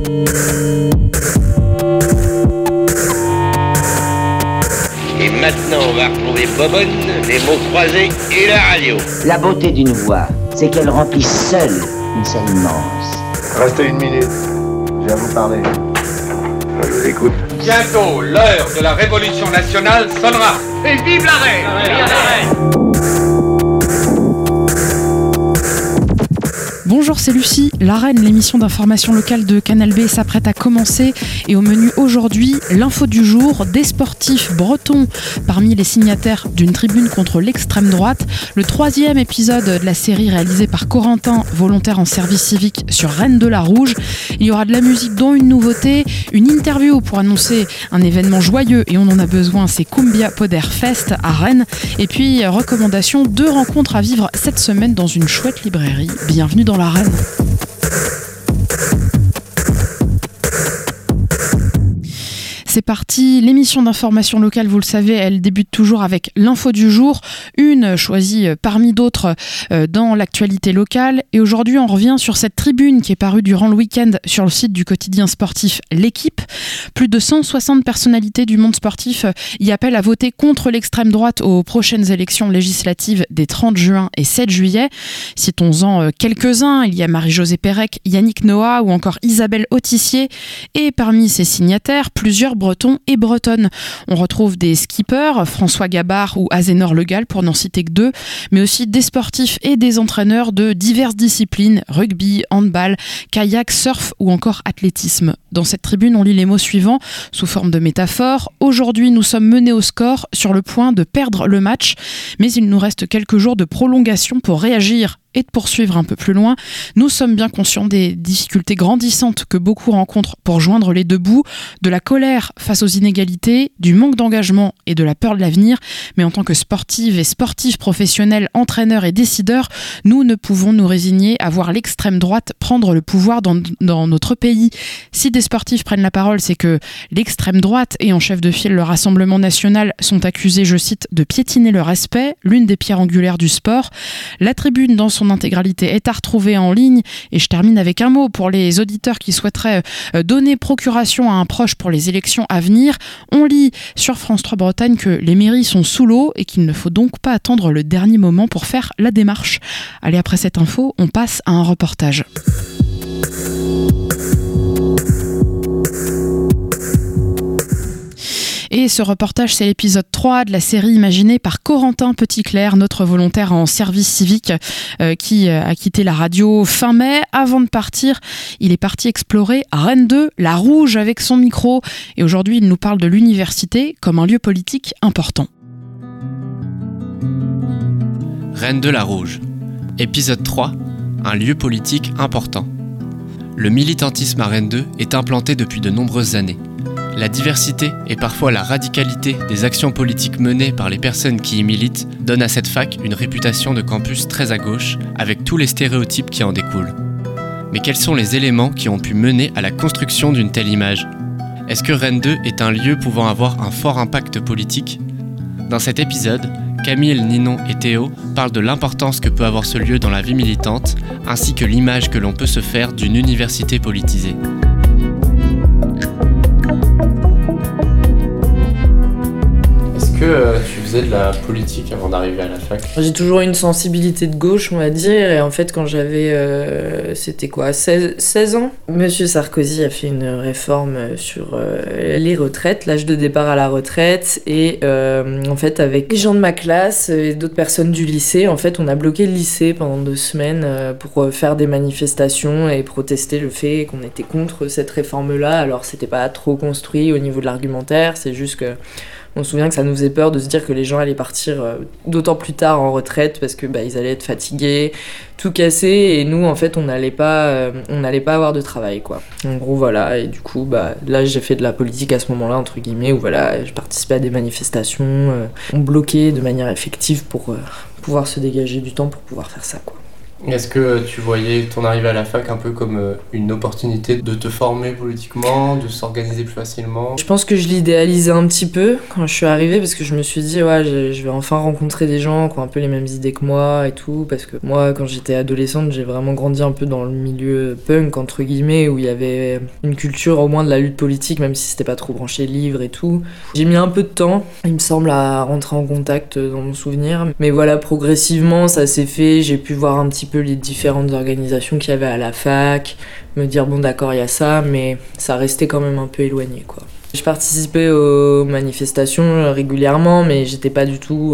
Et maintenant, on va retrouver Bobonne, les mots croisés et la radio. La beauté d'une voix, c'est qu'elle remplit seule une scène immense. Restez 1 minute, je viens vous parler. Je vous écoute. Bientôt, l'heure de la révolution nationale sonnera. Et vive la reine! Vive la reine! Bonjour, c'est Lucie. La Reine, l'émission d'information locale de Canal B s'apprête à commencer. Et au menu aujourd'hui, l'info du jour, des sportifs bretons parmi les signataires d'une tribune contre l'extrême droite, le 3e épisode de la série réalisée par Corentin, volontaire en service civique sur Rennes de la Rouge. Il y aura de la musique dont une nouveauté, une interview pour annoncer un événement joyeux et on en a besoin, c'est Cumbia Poder Fest à Rennes. Et puis, recommandation, 2 rencontres à vivre cette semaine dans une chouette librairie. Bienvenue dans la Reine. C'est parti, l'émission d'information locale, vous le savez, elle débute toujours avec l'info du jour, une choisie parmi d'autres dans l'actualité locale. Et aujourd'hui, on revient sur cette tribune qui est parue durant le week-end sur le site du quotidien sportif L'Équipe. Plus de 160 personnalités du monde sportif y appellent à voter contre l'extrême droite aux prochaines élections législatives des 30 juin et 7 juillet. Citons-en quelques-uns, il y a Marie-Josée Pérec, Yannick Noah ou encore Isabelle Autissier. Et parmi ces signataires, plusieurs Bretons et Bretonnes. On retrouve des skippers, François Gabard ou Azénor Le Gall pour n'en citer que 2, mais aussi des sportifs et des entraîneurs de diverses disciplines, rugby, handball, kayak, surf ou encore athlétisme. Dans cette tribune, on lit les mots suivants sous forme de métaphore. Aujourd'hui, nous sommes menés au score, sur le point de perdre le match, mais il nous reste quelques jours de prolongation pour réagir et de poursuivre un peu plus loin. Nous sommes bien conscients des difficultés grandissantes que beaucoup rencontrent pour joindre les deux bouts, de la colère face aux inégalités, du manque d'engagement et de la peur de l'avenir. Mais en tant que sportives et sportifs professionnels, entraîneurs et décideurs, nous ne pouvons nous résigner à voir l'extrême droite prendre le pouvoir dans notre pays. Si des sportifs prennent la parole, c'est que l'extrême droite et en chef de file le Rassemblement national sont accusés, je cite, de piétiner le respect, l'une des pierres angulaires du sport. La tribune dans son intégralité est à retrouver en ligne et je termine avec un mot pour les auditeurs qui souhaiteraient donner procuration à un proche pour les élections à venir. On lit sur France 3 Bretagne que les mairies sont sous l'eau et qu'il ne faut donc pas attendre le dernier moment pour faire la démarche. Allez, après cette info, on passe à un reportage. Et ce reportage, c'est l'épisode 3 de la série imaginée par Corentin Petitclerc, notre volontaire en service civique qui a quitté la radio fin mai. Avant de partir, il est parti explorer à Rennes 2, la Rouge avec son micro. Et aujourd'hui, il nous parle de l'université comme un lieu politique important. Rennes 2, la Rouge. Épisode 3, un lieu politique important. Le militantisme à Rennes 2 est implanté depuis de nombreuses années. La diversité et parfois la radicalité des actions politiques menées par les personnes qui y militent donne à cette fac une réputation de campus très à gauche, avec tous les stéréotypes qui en découlent. Mais quels sont les éléments qui ont pu mener à la construction d'une telle image ? Est-ce que Rennes 2 est un lieu pouvant avoir un fort impact politique ? Dans cet épisode, Camille, Ninon et Théo parlent de l'importance que peut avoir ce lieu dans la vie militante, ainsi que l'image que l'on peut se faire d'une université politisée. Que tu faisais de la politique avant d'arriver à la fac ? J'ai toujours eu une sensibilité de gauche, on va dire, et en fait quand j'avais, 16 ans, Monsieur Sarkozy a fait une réforme sur les retraites, l'âge de départ à la retraite, et en fait avec les gens de ma classe et d'autres personnes du lycée, en fait on a bloqué le lycée pendant 2 semaines pour faire des manifestations et protester le fait qu'on était contre cette réforme-là. Alors c'était pas trop construit au niveau de l'argumentaire, c'est juste que on se souvient que ça nous faisait peur de se dire que les gens allaient partir d'autant plus tard en retraite parce que ils allaient être fatigués, tout cassé, et nous en fait on n'allait pas avoir de travail quoi. En gros voilà, et du coup là j'ai fait de la politique à ce moment-là entre guillemets où voilà, je participais à des manifestations, on bloquait de manière effective pour pouvoir se dégager du temps pour pouvoir faire ça quoi. Est-ce que tu voyais ton arrivée à la fac un peu comme une opportunité de te former politiquement, de s'organiser plus facilement ? Je pense que je l'idéalisais un petit peu quand je suis arrivée parce que je me suis dit ouais, je vais enfin rencontrer des gens qui ont un peu les mêmes idées que moi et tout, parce que moi quand j'étais adolescente j'ai vraiment grandi un peu dans le milieu punk entre guillemets où il y avait une culture au moins de la lutte politique même si c'était pas trop branché livre et tout. J'ai mis un peu de temps, il me semble, à rentrer en contact dans mon souvenir, mais voilà, progressivement ça s'est fait, j'ai pu voir un petit peu les différentes organisations qu'il y avait à la fac, me dire bon d'accord il y a ça, mais ça restait quand même un peu éloigné quoi. Je participais aux manifestations régulièrement mais j'étais pas du tout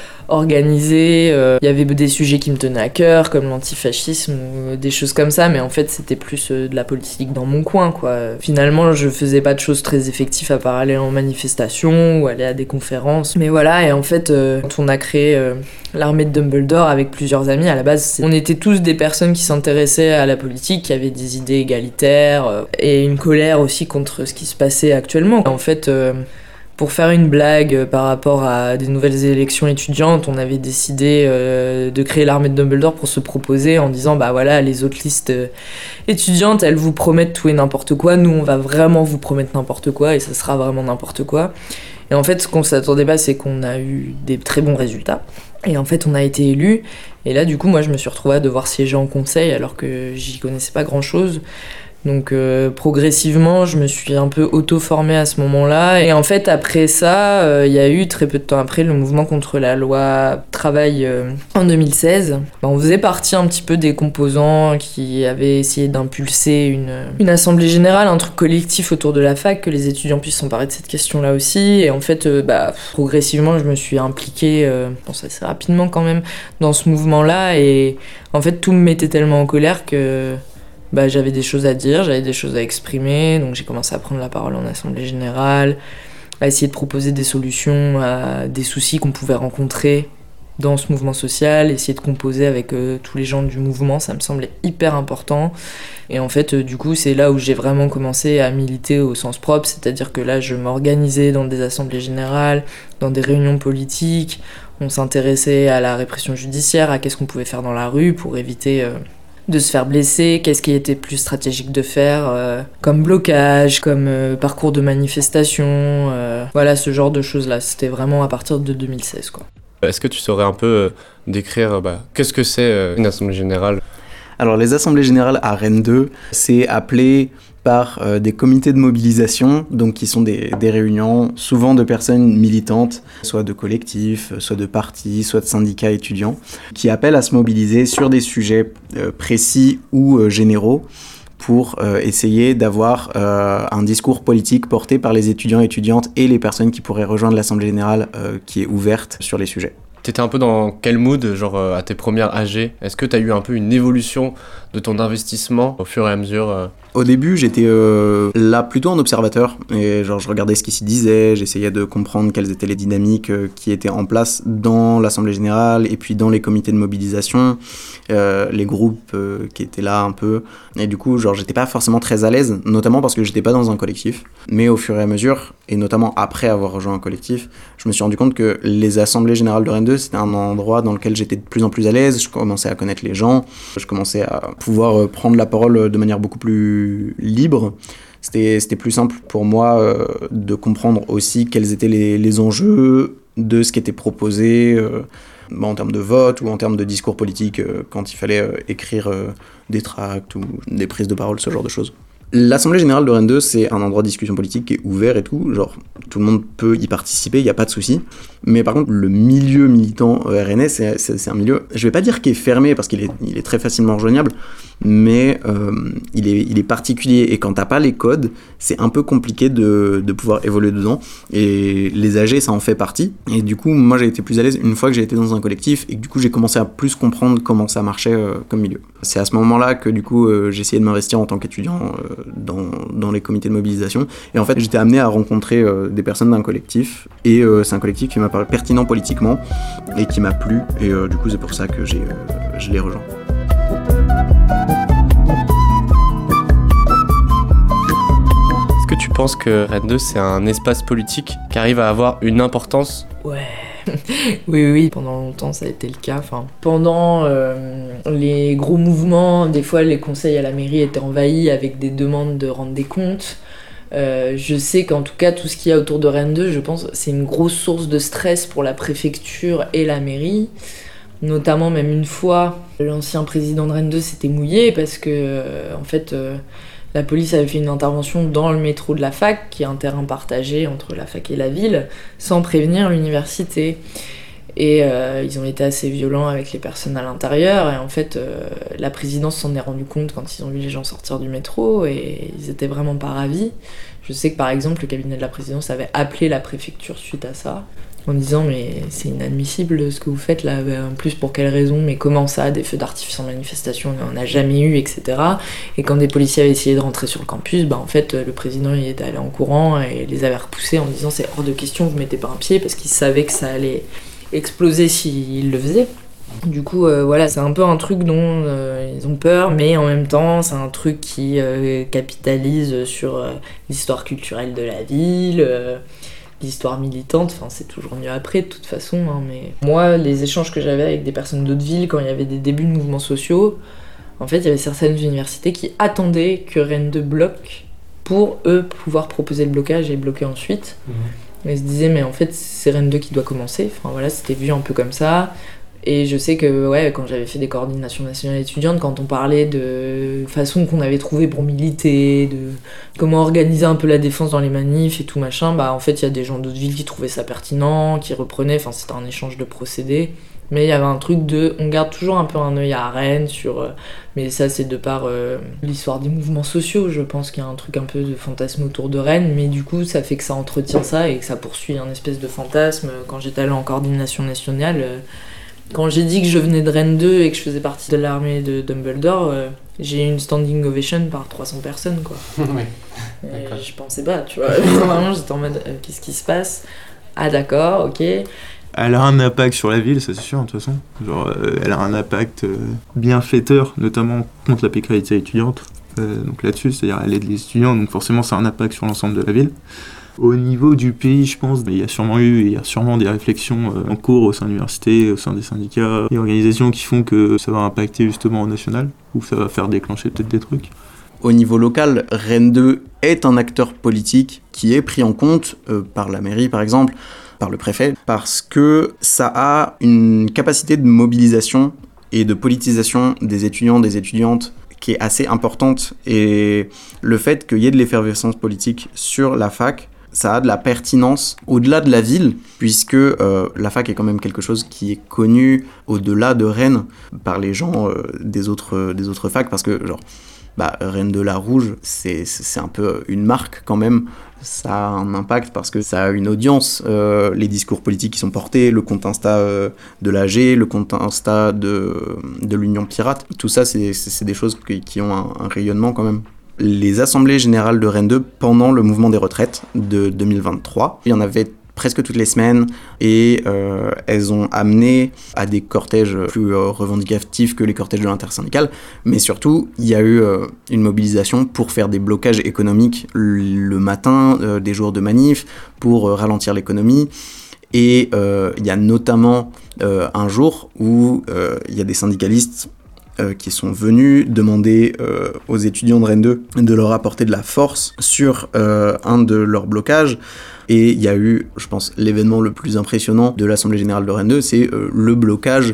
organisée. Il y avait des sujets qui me tenaient à cœur comme l'antifascisme ou des choses comme ça, mais en fait c'était plus de la politique dans mon coin quoi. Finalement je faisais pas de choses très effectives à part aller en manifestation ou aller à des conférences, mais voilà. Et en fait quand on a créé l'armée de Dumbledore avec plusieurs amis, à la base on était tous des personnes qui s'intéressaient à la politique, qui avaient des idées égalitaires et une colère aussi contre ce qui se passait actuellement. En fait pour faire une blague par rapport à des nouvelles élections étudiantes, on avait décidé de créer l'armée de Dumbledore pour se proposer en disant bah voilà, les autres listes étudiantes elles vous promettent tout et n'importe quoi, nous on va vraiment vous promettre n'importe quoi et ça sera vraiment n'importe quoi. Et en fait ce qu'on s'attendait pas c'est qu'on a eu des très bons résultats et en fait on a été élus et là du coup moi je me suis retrouvée à devoir siéger en conseil alors que j'y connaissais pas grand chose. Donc progressivement, je me suis un peu auto-formée à ce moment-là. Et en fait, après ça, il y a eu très peu de temps après le mouvement contre la loi travail en 2016. On faisait partie un petit peu des composants qui avaient essayé d'impulser une assemblée générale, un truc collectif autour de la fac, que les étudiants puissent s'emparer de cette question-là aussi. Et en fait, progressivement, je me suis impliquée, assez rapidement quand même, dans ce mouvement-là. Et en fait, tout me mettait tellement en colère que j'avais des choses à dire, j'avais des choses à exprimer, donc j'ai commencé à prendre la parole en assemblée générale, à essayer de proposer des solutions à des soucis qu'on pouvait rencontrer dans ce mouvement social, essayer de composer avec tous les gens du mouvement, ça me semblait hyper important. Et en fait, du coup, c'est là où j'ai vraiment commencé à militer au sens propre, c'est-à-dire que là, je m'organisais dans des assemblées générales, dans des réunions politiques, on s'intéressait à la répression judiciaire, à qu'est-ce qu'on pouvait faire dans la rue pour éviter de se faire blesser, qu'est-ce qui était plus stratégique de faire, comme blocage, comme parcours de manifestation, voilà ce genre de choses-là. C'était vraiment à partir de 2016, quoi. Est-ce que tu saurais un peu décrire qu'est-ce que c'est une assemblée générale ? Alors les assemblées générales à Rennes 2, c'est appelé par des comités de mobilisation, donc qui sont des réunions souvent de personnes militantes, soit de collectifs, soit de partis, soit de syndicats étudiants, qui appellent à se mobiliser sur des sujets précis ou généraux pour essayer d'avoir un discours politique porté par les étudiants et étudiantes et les personnes qui pourraient rejoindre l'Assemblée générale qui est ouverte sur les sujets. T'étais un peu dans quel mood, genre à tes premières AG ? Est-ce que t'as eu un peu une évolution de ton investissement au fur et à mesure Au début, j'étais là plutôt en observateur, et je regardais ce qui s'y disait, j'essayais de comprendre quelles étaient les dynamiques qui étaient en place dans l'Assemblée générale et puis dans les comités de mobilisation, les groupes qui étaient là un peu. Et du coup, j'étais pas forcément très à l'aise, notamment parce que j'étais pas dans un collectif. Mais au fur et à mesure, et notamment après avoir rejoint un collectif, je me suis rendu compte que les assemblées générales de Rennes 2, c'était un endroit dans lequel j'étais de plus en plus à l'aise. Je commençais à connaître les gens, je commençais à pouvoir prendre la parole de manière beaucoup plus libre. C'était plus simple pour moi de comprendre aussi quels étaient les enjeux de ce qui était proposé en termes de vote ou en termes de discours politique quand il fallait écrire des tracts ou des prises de parole, ce genre de choses. L'Assemblée générale de Rennes 2, c'est un endroit de discussion politique qui est ouvert et tout, tout le monde peut y participer, il n'y a pas de souci. Mais par contre, le milieu militant rennais, c'est un milieu, je vais pas dire qu'il est fermé parce qu'il est très facilement rejoignable, mais il est particulier, et quand t'as pas les codes, c'est un peu compliqué de pouvoir évoluer dedans, et les AG, ça en fait partie. Et du coup, moi j'ai été plus à l'aise une fois que j'ai été dans un collectif, et que du coup j'ai commencé à plus comprendre comment ça marchait comme milieu. C'est à ce moment-là que du coup j'ai essayé de m'investir en tant qu'étudiant dans les comités de mobilisation, et en fait j'étais amené à rencontrer des personnes d'un collectif, et c'est un collectif qui m'a paru pertinent politiquement et qui m'a plu, et du coup c'est pour ça que je l'ai rejoint. Est-ce que tu penses que Rennes 2 c'est un espace politique qui arrive à avoir une importance ? Ouais, Oui, pendant longtemps ça a été le cas. Enfin, pendant les gros mouvements, des fois les conseils à la mairie étaient envahis avec des demandes de rendre des comptes. Je sais qu'en tout cas tout ce qu'il y a autour de Rennes 2, je pense, c'est une grosse source de stress pour la préfecture et la mairie. Notamment même une fois, l'ancien président de Rennes 2 s'était mouillé parce que en fait la police avait fait une intervention dans le métro de la fac, qui est un terrain partagé entre la fac et la ville, sans prévenir l'université. Et ils ont été assez violents avec les personnes à l'intérieur, et en fait la présidence s'en est rendu compte quand ils ont vu les gens sortir du métro, et ils étaient vraiment pas ravis. Je sais que par exemple le cabinet de la présidence avait appelé la préfecture suite à ça, en disant mais c'est inadmissible ce que vous faites là, en plus pour quelle raison, mais comment ça, des feux d'artifice en manifestation, on n'en a jamais eu, etc. Et quand des policiers avaient essayé de rentrer sur le campus, en fait le président il était allé en courant et les avait repoussés en disant c'est hors de question, vous mettez pas un pied, parce qu'il savait que ça allait exploser s'il le faisait. Du coup, voilà, c'est un peu un truc dont ils ont peur, mais en même temps, c'est un truc qui capitalise sur l'histoire culturelle de la ville, l'histoire militante. Enfin, c'est toujours mieux après, de toute façon. Hein, mais moi, les échanges que j'avais avec des personnes d'autres villes, quand il y avait des débuts de mouvements sociaux, en fait, il y avait certaines universités qui attendaient que Rennes 2 bloque pour, eux, pouvoir proposer le blocage et bloquer ensuite. Et ils se disaient, mais en fait, c'est Rennes 2 qui doit commencer. Enfin, voilà, c'était vu un peu comme ça. Et je sais que quand j'avais fait des coordinations nationales étudiantes, quand on parlait de façon qu'on avait trouvé pour militer, de comment organiser un peu la défense dans les manifs et tout machin, en fait il y a des gens d'autres villes qui trouvaient ça pertinent, qui reprenaient, enfin c'était un échange de procédés. Mais il y avait un truc on garde toujours un peu un œil à Rennes sur... mais ça c'est de par l'histoire des mouvements sociaux, je pense qu'il y a un truc un peu de fantasme autour de Rennes, mais du coup ça fait que ça entretient ça et que ça poursuit un espèce de fantasme. Quand j'étais allée en coordination nationale... Quand j'ai dit que je venais de Rennes 2 et que je faisais partie de l'armée de Dumbledore, j'ai eu une standing ovation par 300 personnes, quoi. Oui. Et je pensais pas, tu vois. Vraiment, j'étais en mode, qu'est-ce qui se passe ? Ah d'accord, ok. Elle a un impact sur la ville, ça c'est sûr, de toute façon. Genre, elle a un impact bienfaiteur, notamment contre la précarité étudiante. Donc là-dessus, c'est-à-dire elle aide les étudiants, donc forcément ça a un impact sur l'ensemble de la ville. Au niveau du pays, je pense, il y a sûrement des réflexions en cours au sein de l'université, au sein des syndicats et organisations qui font que ça va impacter justement au national, ou ça va faire déclencher peut-être des trucs. Au niveau local, Rennes 2 est un acteur politique qui est pris en compte par la mairie par exemple, par le préfet, parce que ça a une capacité de mobilisation et de politisation des étudiants, des étudiantes qui est assez importante, et le fait qu'il y ait de l'effervescence politique sur la fac, ça a de la pertinence au-delà de la ville, puisque la fac est quand même quelque chose qui est connu au-delà de Rennes par les gens des autres facs, parce que Rennes de la Rouge, c'est un peu une marque quand même. Ça a un impact parce que ça a une audience, les discours politiques qui sont portés, le compte Insta de l'AG, le compte Insta de l'Union Pirate. Tout ça, c'est des choses qui ont un rayonnement quand même. Les assemblées générales de Rennes 2 pendant le mouvement des retraites de 2023, il y en avait presque toutes les semaines, et elles ont amené à des cortèges plus revendicatifs que les cortèges de l'intersyndicale, mais surtout il y a eu une mobilisation pour faire des blocages économiques le matin des jours de manif, pour ralentir l'économie. Et il y a notamment un jour où il y a des syndicalistes qui sont venus demander aux étudiants de Rennes 2 de leur apporter de la force sur un de leurs blocages. Et il y a eu, je pense, l'événement le plus impressionnant de l'Assemblée Générale de Rennes 2, c'est le blocage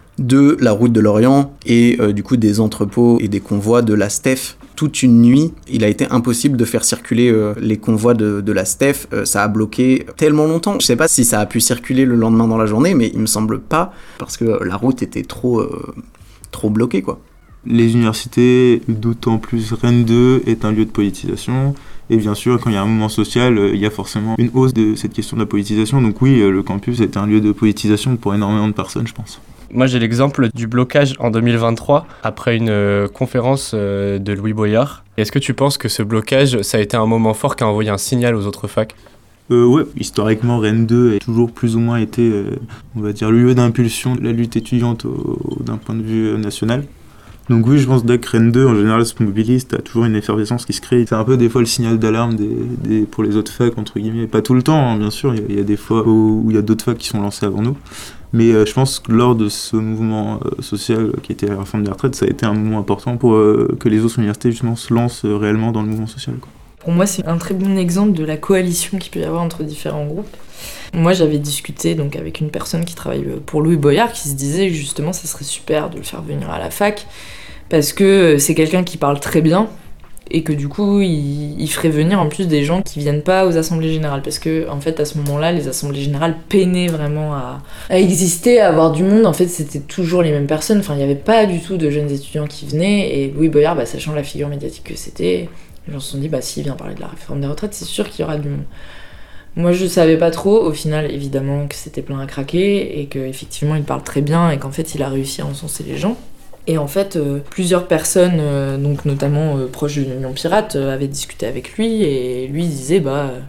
de la route de l'Orient et du coup des entrepôts et des convois de la STEF. Toute une nuit, il a été impossible de faire circuler les convois de la STEF. Ça a bloqué tellement longtemps. Je sais pas si ça a pu circuler le lendemain dans la journée, mais il me semble pas, parce que la route était trop bloquée, quoi. Les universités, d'autant plus Rennes 2, est un lieu de politisation. Et bien sûr, quand il y a un mouvement social, il y a forcément une hausse de cette question de la politisation. Donc oui, le campus est un lieu de politisation pour énormément de personnes, je pense. Moi, j'ai l'exemple du blocage en 2023, après une conférence de Louis Boyard. Est-ce que tu penses que ce blocage, ça a été un moment fort qui a envoyé un signal aux autres facs ? Ouais, historiquement, Rennes 2 a toujours plus ou moins été, on va dire, le lieu d'impulsion de la lutte étudiante d'un point de vue national. Donc oui, je pense que Rennes 2, en général, se mobilise, t'as toujours une effervescence qui se crée. C'est un peu des fois le signal d'alarme pour les autres facs, entre guillemets. Pas tout le temps, hein, bien sûr, il y a des fois où il y a d'autres facs qui sont lancés avant nous. Mais je pense que lors de ce mouvement social qui était la réforme des retraites, ça a été un moment important pour que les autres universités justement se lancent réellement dans le mouvement social, quoi. Pour moi, c'est un très bon exemple de la coalition qu'il peut y avoir entre différents groupes. Moi, j'avais discuté donc avec une personne qui travaille pour Louis Boyard, qui se disait justement ça serait super de le faire venir à la fac, parce que c'est quelqu'un qui parle très bien, et que du coup, il ferait venir en plus des gens qui viennent pas aux assemblées générales, parce que en fait, à ce moment-là, les assemblées générales peinaient vraiment à exister, à avoir du monde. En fait, c'était toujours les mêmes personnes, enfin, il y avait pas du tout de jeunes étudiants qui venaient, et Louis Boyard, sachant la figure médiatique que c'était, les gens se sont dit, s'il vient parler de la réforme des retraites, c'est sûr qu'il y aura du monde. Moi, je savais pas trop, au final, évidemment, que c'était plein à craquer, et qu'effectivement, il parle très bien, et qu'en fait, il a réussi à encenser les gens. Et en fait, plusieurs personnes, donc notamment proches de l'Union Pirate, avaient discuté avec lui, et lui disait,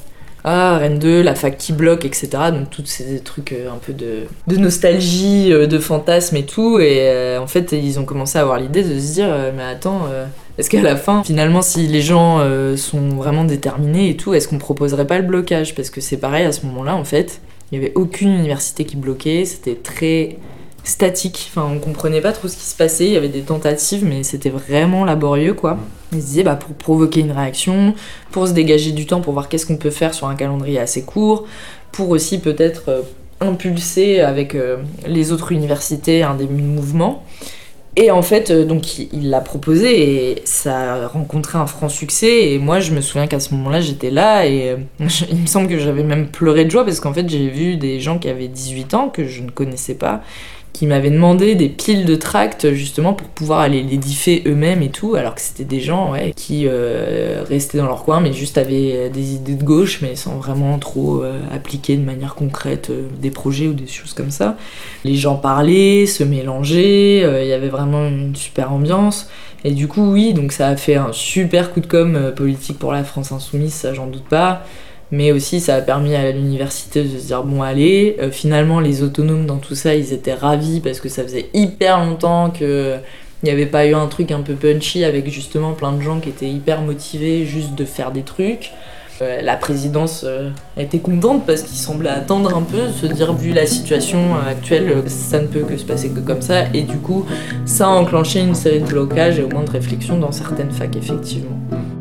Rennes 2, la fac qui bloque, etc. Donc tous ces trucs un peu de nostalgie, de fantasme et tout, et en fait, ils ont commencé à avoir l'idée de se dire, mais attends, est-ce qu'à la fin, finalement, si les gens sont vraiment déterminés et tout, est-ce qu'on proposerait pas le blocage ? Parce que c'est pareil, à ce moment-là, en fait, il n'y avait aucune université qui bloquait, c'était très statique, enfin on comprenait pas trop ce qui se passait, il y avait des tentatives mais c'était vraiment laborieux quoi. Ils se disaient pour provoquer une réaction, pour se dégager du temps pour voir qu'est-ce qu'on peut faire sur un calendrier assez court, pour aussi peut-être impulser avec les autres universités un début de mouvement. Et en fait, donc il l'a proposé et ça a rencontré un franc succès. Et moi, je me souviens qu'à ce moment-là, j'étais là et il me semble que j'avais même pleuré de joie parce qu'en fait, j'ai vu des gens qui avaient 18 ans, que je ne connaissais pas, qui m'avaient demandé des piles de tracts justement pour pouvoir aller les differ eux-mêmes et tout, alors que c'était des gens qui restaient dans leur coin mais juste avaient des idées de gauche mais sans vraiment trop appliquer de manière concrète des projets ou des choses comme ça. Les gens parlaient, se mélangeaient, il y avait vraiment une super ambiance et du coup oui, donc ça a fait un super coup de com' politique pour la France Insoumise, ça j'en doute pas. Mais aussi ça a permis à l'université de se dire bon allez, finalement les autonomes dans tout ça ils étaient ravis parce que ça faisait hyper longtemps qu'il n'y avait pas eu un truc un peu punchy avec justement plein de gens qui étaient hyper motivés juste de faire des trucs. La présidence était contente parce qu'ils semblaient attendre un peu, se dire vu la situation actuelle ça ne peut que se passer que comme ça et du coup ça a enclenché une série de blocages et au moins de réflexions dans certaines facs effectivement.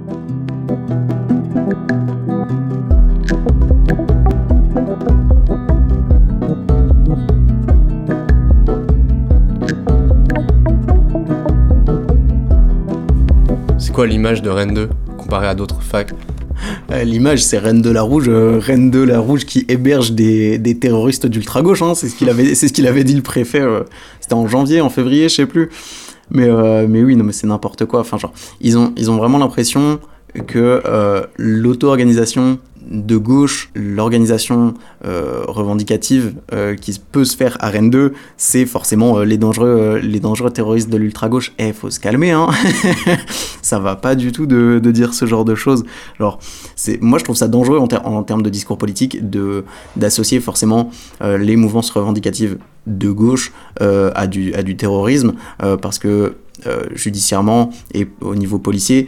C'est quoi l'image de Rennes 2 comparée à d'autres facs ? L'image, c'est Rennes 2 la Rouge qui héberge des terroristes d'ultra-gauche, hein, c'est ce qu'il avait dit le préfet, c'était en janvier, en février, je sais plus. Mais oui, non, mais c'est n'importe quoi. Enfin, genre, ils ont vraiment l'impression que l'auto-organisation de gauche, l'organisation revendicative qui peut se faire à Rennes 2, c'est forcément les dangereux terroristes de l'ultra-gauche. Faut se calmer, hein. Ça va pas du tout de dire ce genre de choses. Genre, moi je trouve ça dangereux en termes de discours politique d'associer forcément les mouvances revendicatives de gauche à du terrorisme, parce que judiciairement et au niveau policier,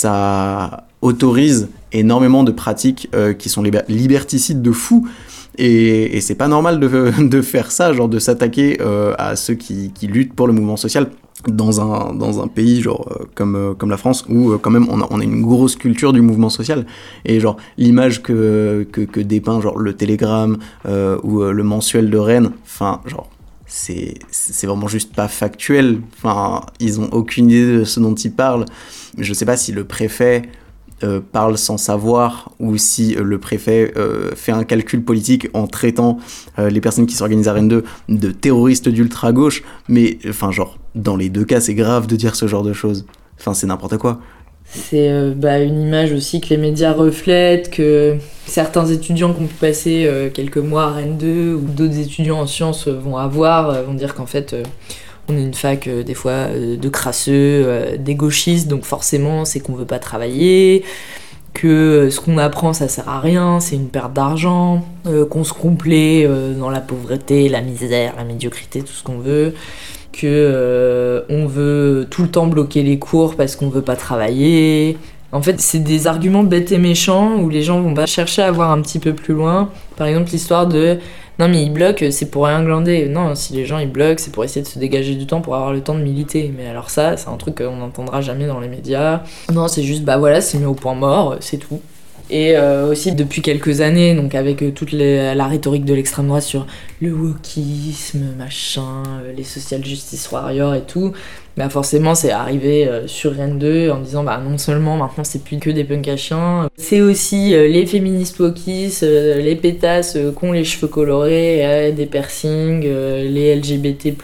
ça autorise énormément de pratiques qui sont liberticides de fou et c'est pas normal de faire ça, genre de s'attaquer à ceux qui luttent pour le mouvement social dans un pays genre comme la France où quand même on a une grosse culture du mouvement social et genre l'image que dépeint genre le Télégramme ou le Mensuel de Rennes, enfin genre c'est vraiment juste pas factuel, enfin ils ont aucune idée de ce dont ils parlent. Je sais pas si le préfet parle sans savoir ou si le préfet fait un calcul politique en traitant les personnes qui s'organisent à Rennes 2 de terroristes d'ultra-gauche, mais enfin genre dans les deux cas c'est grave de dire ce genre de choses, enfin c'est n'importe quoi. C'est une image aussi que les médias reflètent, que certains étudiants qui ont pu passer quelques mois à Rennes 2 ou d'autres étudiants en sciences vont dire qu'en fait on est une fac des fois de crasseux, des gauchistes, donc forcément c'est qu'on veut pas travailler, que ce qu'on apprend ça sert à rien, c'est une perte d'argent, qu'on se complaît dans la pauvreté, la misère, la médiocrité, tout ce qu'on veut. que on veut tout le temps bloquer les cours parce qu'on veut pas travailler. En fait, c'est des arguments bêtes et méchants où les gens vont pas chercher à voir un petit peu plus loin. Par exemple, l'histoire de « Non mais ils bloquent, c'est pour rien glander ». Non, si les gens ils bloquent, c'est pour essayer de se dégager du temps pour avoir le temps de militer. Mais alors ça, c'est un truc qu'on n'entendra jamais dans les médias. Non, c'est juste, bah voilà, c'est mis au point mort, c'est tout. Et aussi depuis quelques années, donc avec toute la rhétorique de l'extrême droite sur le wokisme, machin, les social justice warriors et tout, bah forcément c'est arrivé sur Rennes 2 en disant bah non seulement maintenant c'est plus que des punks à chiens, c'est aussi les féministes wokistes, les pétasses qui ont les cheveux colorés, des piercings, les LGBT+,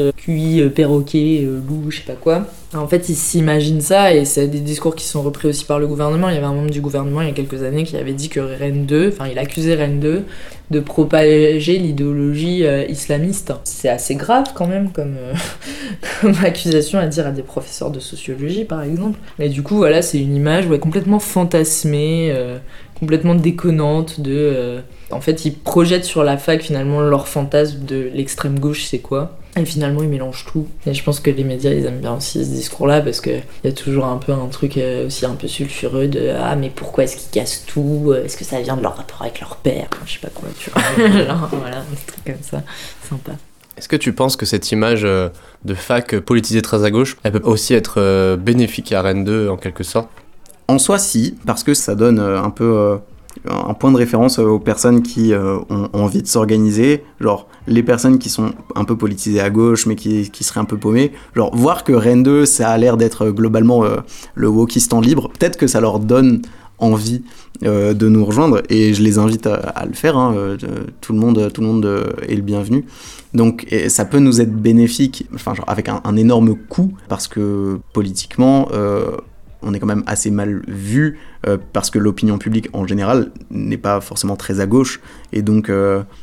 QI, perroquets, loups, je sais pas quoi. En fait, ils s'imaginent ça, et c'est des discours qui sont repris aussi par le gouvernement. Il y avait un membre du gouvernement il y a quelques années qui avait dit que Rennes 2, enfin il accusait Rennes 2 de propager l'idéologie islamiste. C'est assez grave quand même comme accusation à dire à des professeurs de sociologie par exemple. Et du coup voilà, c'est une image complètement fantasmée, complètement déconnante de... En fait, ils projettent sur la fac finalement leur fantasme de l'extrême gauche, c'est quoi. Et finalement, ils mélangent tout. Et je pense que les médias, ils aiment bien aussi ce discours-là, parce qu'il y a toujours un peu un truc aussi un peu sulfureux de « Ah, mais pourquoi est-ce qu'ils cassent tout ? Est-ce que ça vient de leur rapport avec leur père ?» Je sais pas quoi, tu vois. Genre, voilà, un truc comme ça. Sympa. Est-ce que tu penses que cette image de fac politisée très à gauche, elle peut aussi être bénéfique à Rennes 2 en quelque sorte ? En soi, si, parce que ça donne un peu... un point de référence aux personnes qui ont envie de s'organiser, genre les personnes qui sont un peu politisées à gauche mais qui seraient un peu paumées, genre voir que Rennes 2 ça a l'air d'être globalement le wokistan libre, peut-être que ça leur donne envie de nous rejoindre, et je les invite à le faire, hein, tout le monde est le bienvenu. Donc ça peut nous être bénéfique, enfin genre avec un énorme coût, parce que politiquement on est quand même assez mal vu, parce que l'opinion publique en général n'est pas forcément très à gauche, et donc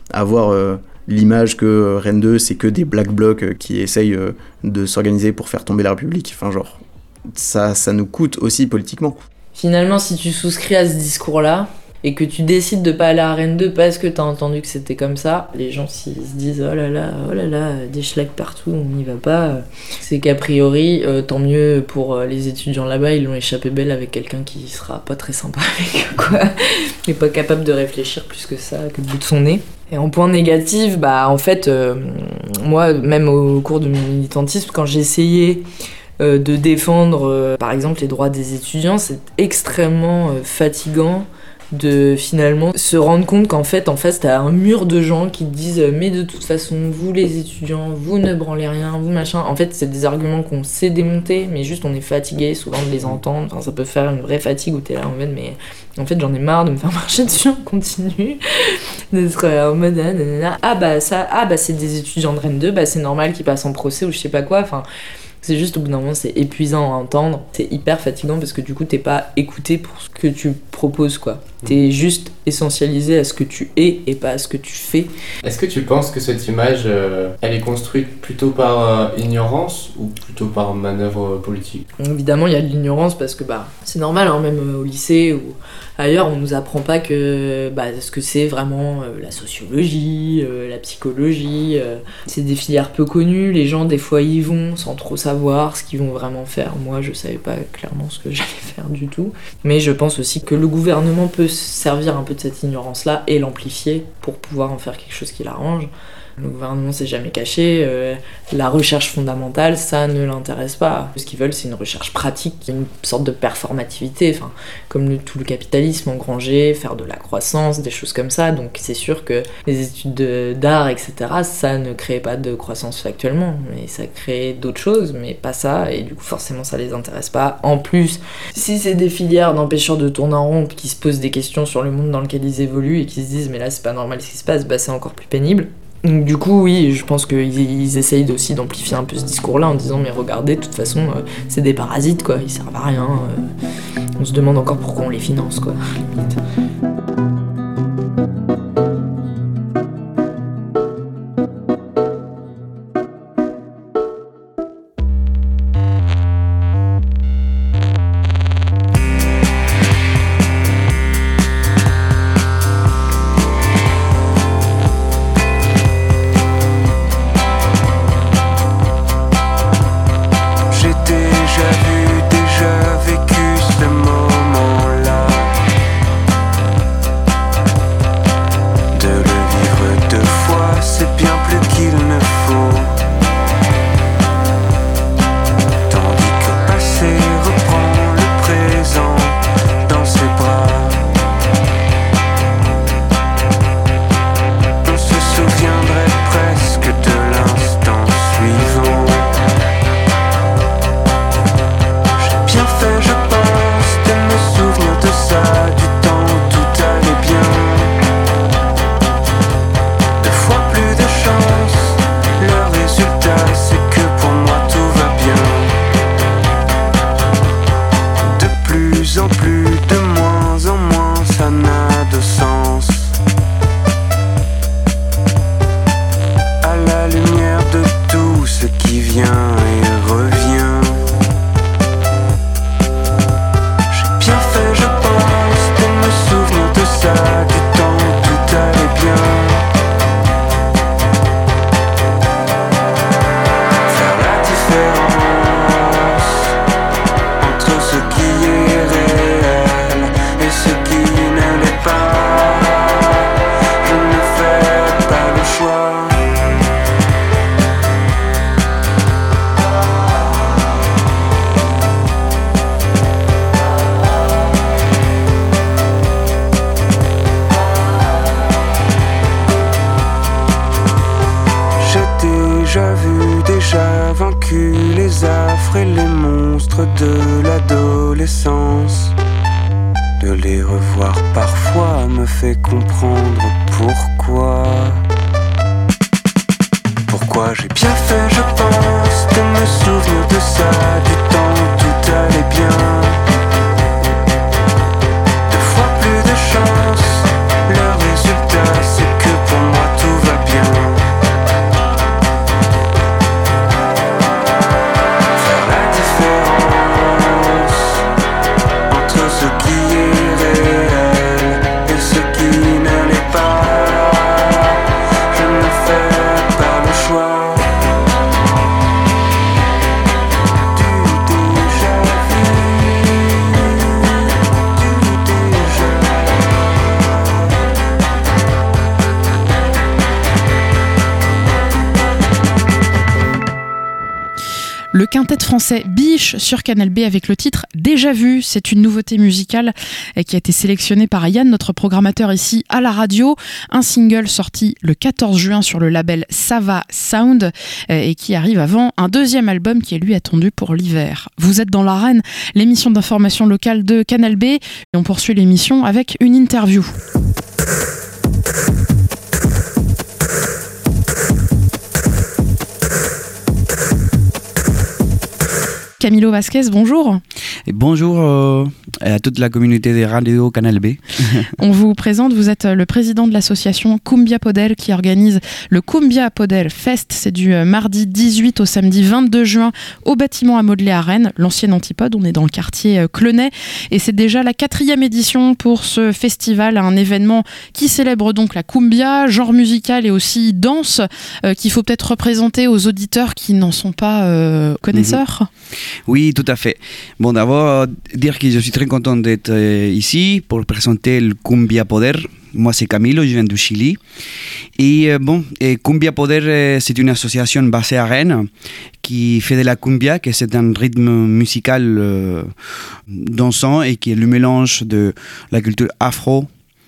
avoir l'image que Rennes 2 c'est que des black blocs qui essayent de s'organiser pour faire tomber la République, enfin genre ça nous coûte aussi politiquement. Finalement, si tu souscris à ce discours-là et que tu décides de pas aller à Rennes 2 parce que t'as entendu que c'était comme ça, les gens s'ils se disent oh là là, des schlags partout, on n'y va pas, c'est qu'a priori, tant mieux pour les étudiants là-bas, ils l'ont échappé belle avec quelqu'un qui sera pas très sympa avec eux, quoi, qui est pas capable de réfléchir plus que ça, que le bout de son nez. Et en point négatif, bah en fait, moi, même au cours de mon militantisme, quand j'essayais de défendre, par exemple, les droits des étudiants, c'est extrêmement fatigant de finalement se rendre compte qu'en fait en face t'as un mur de gens qui te disent mais de toute façon vous les étudiants vous ne branlez rien, vous machin. En fait c'est des arguments qu'on sait démonter, mais juste on est fatigué souvent de les entendre. Enfin, ça peut faire une vraie fatigue où t'es là en mode mais en fait j'en ai marre de me faire marcher dessus en continu, d'être en mode ah bah c'est des étudiants de Rennes 2, bah c'est normal qu'ils passent en procès ou je sais pas quoi. Enfin c'est juste au bout d'un moment c'est épuisant à entendre, c'est hyper fatigant parce que du coup t'es pas écouté pour ce que tu proposes, quoi. T'es juste essentialisé à ce que tu es et pas à ce que tu fais. Est-ce que tu penses que cette image elle est construite plutôt par ignorance ou plutôt par manœuvre politique ? Évidemment il y a de l'ignorance parce que bah c'est normal, hein, même au lycée ou ailleurs on nous apprend pas que ce que c'est vraiment la sociologie, la psychologie, c'est des filières peu connues, les gens des fois y vont sans trop savoir ce qu'ils vont vraiment faire. Moi je savais pas clairement ce que j'allais faire du tout, mais je pense aussi que le gouvernement peut se servir un peu de cette ignorance là et l'amplifier pour pouvoir en faire quelque chose qui l'arrange. Le gouvernement s'est jamais caché, la recherche fondamentale, ça ne l'intéresse pas. Ce qu'ils veulent, c'est une recherche pratique, une sorte de performativité, enfin, comme tout le capitalisme, engranger, faire de la croissance, des choses comme ça. Donc c'est sûr que les études d'art, etc., ça ne crée pas de croissance factuellement, mais ça crée d'autres choses, mais pas ça, et du coup forcément ça les intéresse pas. En plus, si c'est des filières d'empêcheurs de tourner en rond qui se posent des questions sur le monde dans lequel ils évoluent et qui se disent mais là c'est pas normal ce qui se passe, bah c'est encore plus pénible. Donc, du coup, oui, je pense qu'ils essayent aussi d'amplifier un peu ce discours-là en disant mais regardez, de toute façon, c'est des parasites, quoi, ils servent à rien. On se demande encore pourquoi on les finance, quoi. plus en plus, de moins en moins, ça n'a de sens. À la lumière de tout ce qui vient et revient, j'ai bien fait, je pense, de me souvenir de ça, du temps où tout allait bien. Faire la différence entre ce qui est réel et ce qui ne l'est pas. Je ne fais pas le choix. Déjà vu, déjà vaincu les affres et les monstres de l'adolescence. De les revoir parfois me fait comprendre pourquoi j'ai bien fait, je pense, de me souvenir de ça, du temps où tout allait bien. Deux fois plus de chance, le résultat c'est que pour moi tout va bien. Ce qui est réel et ce qui ne l'est pas, je ne fais pas le choix. Du déjà vu, du déjà. Le quintet français Biche sur Canal B avec le titre Déjà vu. C'est une nouveauté musicale qui a été sélectionnée par Yann, notre programmateur ici à la radio. Un single sorti le 14 juin sur le label Sava Sound et qui arrive avant un deuxième album qui est lui attendu pour l'hiver. Vous êtes dans l'Arène, l'émission d'information locale de Canal B, et on poursuit l'émission avec une interview. Camilo Vasquez, bonjour. Et bonjour à toute la communauté des radios Canal B. On vous présente, vous êtes le président de l'association Cumbia Poder qui organise le Cumbia Poder Fest. C'est du mardi 18 au samedi 22 juin au bâtiment à Modelet à Rennes, l'ancienne Antipode. On est dans le quartier Clenay et c'est déjà la 4e édition pour ce festival, un événement qui célèbre donc la cumbia, genre musical et aussi danse, qu'il faut peut-être représenter aux auditeurs qui n'en sont pas connaisseurs. Oui, tout à fait. Bon, d'abord, dire que je suis très content d'être ici pour présenter le Cumbia Poder. Moi, c'est Camilo, je viens du Chili. Et Cumbia Poder, c'est une association basée à Rennes qui fait de la cumbia, que c'est un rythme musical dansant et qui est le mélange de la culture afro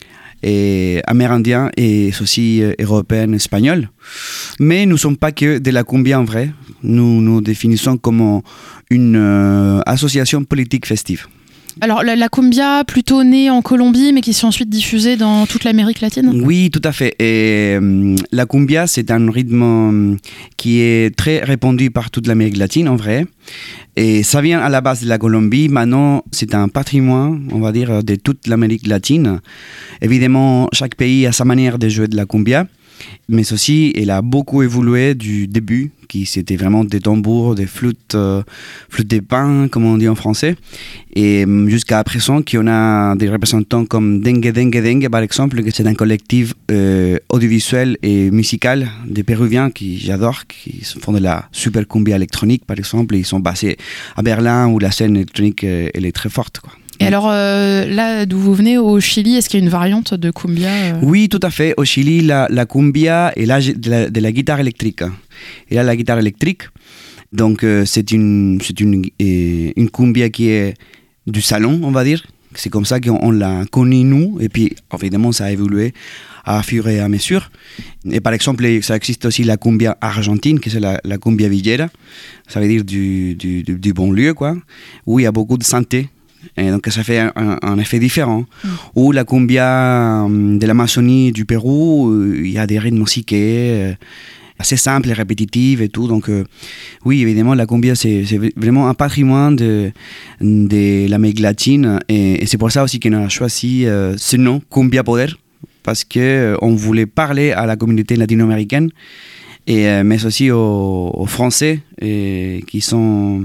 et amérindien et aussi européenne, espagnole. Mais nous ne sommes pas que de la cumbia en vrai. Nous nous définissons comme une association politique festive. Alors la cumbia plutôt née en Colombie mais qui s'est ensuite diffusée dans toute l'Amérique latine? Oui, tout à fait. Et la cumbia, c'est un rythme qui est très répandu par toute l'Amérique latine en vrai. Et ça vient à la base de la Colombie. Maintenant, c'est un patrimoine, on va dire, de toute l'Amérique latine. Évidemment, chaque pays a sa manière de jouer de la cumbia. Mais aussi, elle a beaucoup évolué du début, qui c'était vraiment des tambours, des flûtes de pain, comme on dit en français. Et jusqu'à présent, qu'on a des représentants comme Dengue Dengue Dengue, par exemple, que c'est un collectif audiovisuel et musical des Péruviens qui j'adore, qui font de la super cumbia électronique, par exemple. Ils sont basés à Berlin, où la scène électronique, elle est très forte, quoi. Et alors, là d'où vous venez, au Chili, est-ce qu'il y a une variante de cumbia Oui, tout à fait. Au Chili, la cumbia est là de la guitare électrique. Et là, la guitare électrique, donc c'est une cumbia qui est du salon, on va dire. C'est comme ça qu'on l'a connue, nous. Et puis, évidemment, ça a évolué à fur et à mesure. Et par exemple, ça existe aussi la cumbia argentine, qui c'est la cumbia villera. Ça veut dire du bon lieu, quoi. Où il y a beaucoup de santé. Et donc ça fait un effet différent. Ou la cumbia de l'Amazonie du Pérou, il y a des rythmes musiqués assez simple et répétitive et tout. Donc oui, évidemment, la cumbia, c'est vraiment un patrimoine de l'Amérique latine. Et c'est pour ça aussi qu'on a choisi ce nom, Cumbia Poder, parce qu'on voulait parler à la communauté latino-américaine, mais aussi aux Français qui sont...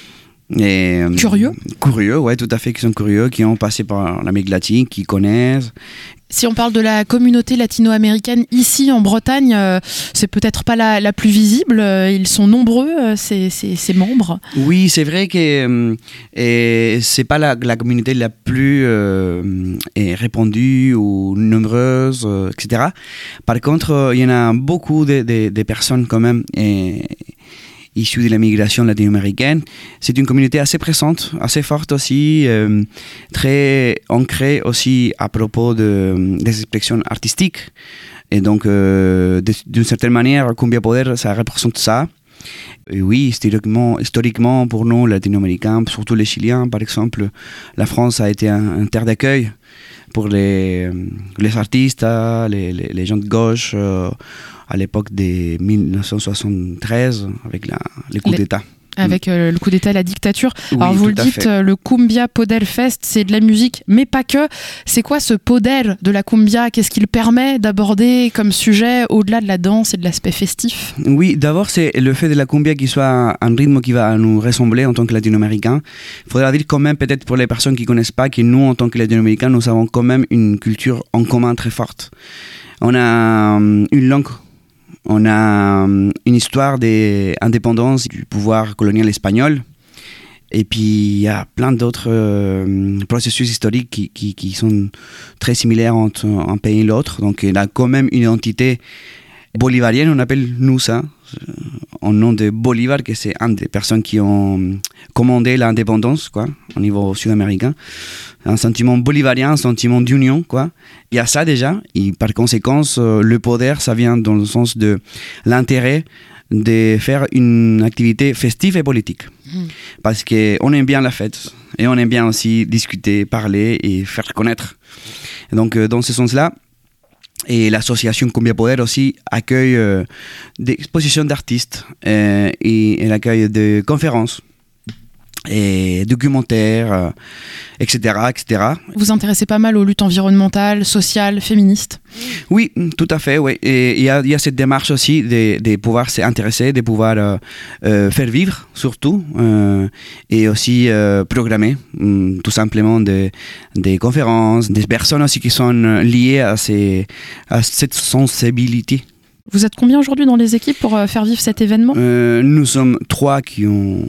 Curieux, ouais, tout à fait, qui sont curieux, qui ont passé par l'Amérique latine, qui connaissent. Si on parle de la communauté latino-américaine ici en Bretagne, c'est peut-être pas la plus visible. Ils sont nombreux, ces membres. Oui, c'est vrai que c'est pas la communauté la plus répandue ou nombreuse, etc. Par contre, il y en a beaucoup de personnes quand même issus de la migration latino-américaine. C'est une communauté assez présente, assez forte aussi, très ancrée aussi à propos des expressions artistiques. Et donc, d'une certaine manière, Cumbia Poder, ça représente ça. Et oui, historiquement, pour nous, latino-américains, surtout les Chiliens, par exemple, la France a été un terre d'accueil pour les artistes, les gens de gauche, à l'époque de 1973, avec les coups d'État. Avec le coup d'État et la dictature. Oui, alors vous le dites, fait. Le Cumbia Poder Fest, c'est de la musique, mais pas que. C'est quoi ce poder de la cumbia? Qu'est-ce qu'il permet d'aborder comme sujet au-delà de la danse et de l'aspect festif? Oui, d'abord c'est le fait de la cumbia qui soit un rythme qui va nous ressembler en tant que latino-américains. Il faudra dire quand même, peut-être pour les personnes qui ne connaissent pas, que nous en tant que latino-américains, nous avons quand même une culture en commun très forte. On a une langue. On a une histoire d'indépendance du pouvoir colonial espagnol. Et puis, il y a plein d'autres processus historiques qui sont très similaires entre un pays et l'autre. Donc, il y a quand même une identité bolivarienne, on appelle nous ça, en nom de Bolivar, que c'est une des personnes qui ont commandé l'indépendance, quoi, au niveau sud-américain. Un sentiment bolivarien, un sentiment d'union, quoi. Il y a ça déjà, et par conséquent, le poder, ça vient dans le sens de l'intérêt de faire une activité festive et politique. Parce qu'on aime bien la fête, et on aime bien aussi discuter, parler et faire connaître. Et donc, dans ce sens-là, et l'association Cumbia Poder aussi accueille des expositions d'artistes et elle accueille des conférences et documentaires, etc., etc. Vous vous intéressez pas mal aux luttes environnementales, sociales, féministes? Oui, tout à fait, oui. Et il y a cette démarche aussi de pouvoir s'intéresser, de pouvoir faire vivre, surtout, et aussi programmer, tout simplement, des conférences, des personnes aussi qui sont liées à cette sensibilité. Vous êtes combien aujourd'hui dans les équipes pour faire vivre cet événement? Nous sommes 3 qui ont